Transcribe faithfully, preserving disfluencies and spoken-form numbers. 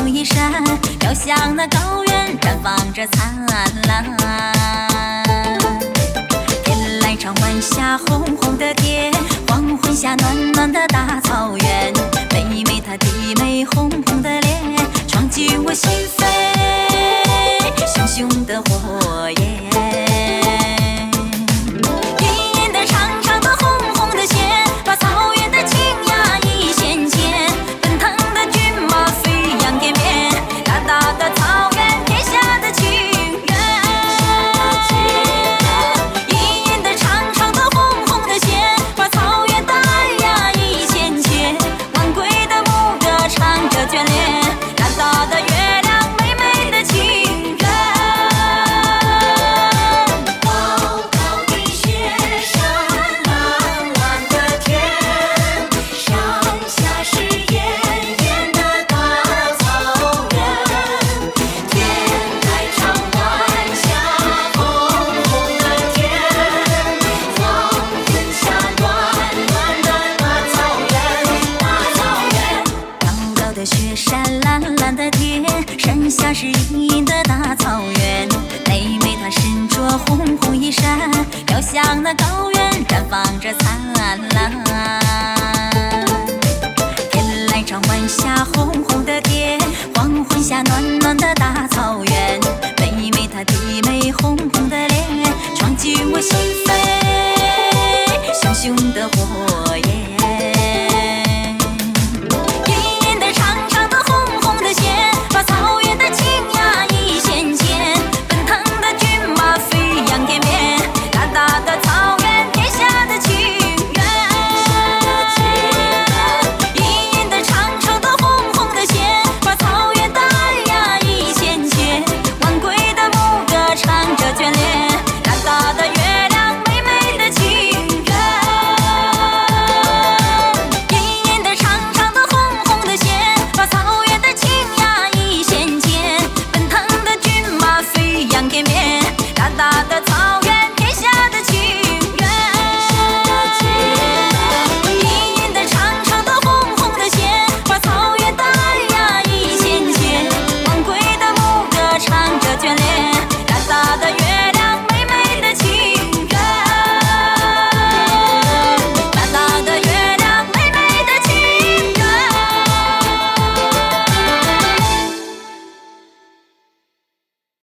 红一闪，飘向那高原，绽放着灿烂。天来长晚霞，红红的天，黄昏下暖暖的大草原，妹妹她的美红红的脸，闯进我心扉，熊熊的火焰。隐隐的长长的红红的线，把草原的青芽一线牵，奔腾的骏马飞扬天边，大大的草原，天下的情缘。隐隐的长长的红红的线，把草原的爱呀一线牵，晚归的牧歌唱着眷恋，大大的月亮，美美的情缘。高高的雪山，蓝蓝的天，上下是炎炎的大草原，天来长晚霞，红红的天，黄昏下暖暖的大草原，大草原。高高的雪山，蓝蓝的天，山下是阴阴的大草原，妹妹她身着红红衣衫，飘向那高原，绽放着灿烂。天来长晚霞，红红的天，黄昏下暖暖的大草原，妹妹她的美红红的脸，闯进我心扉，熊熊的火焰。隐隐的长长的红红的线，把草原的青芽一线牵，奔腾的骏马飞扬天边，大大的草原，天下的情缘。隐隐的长长的红红的线，把草原的爱呀一线牵，晚归的牧歌唱着眷恋，大大的月亮，美美的情缘。隐隐的长长的红红的线，把草原的青芽一线牵，奔腾的骏马飞扬天边，大大的草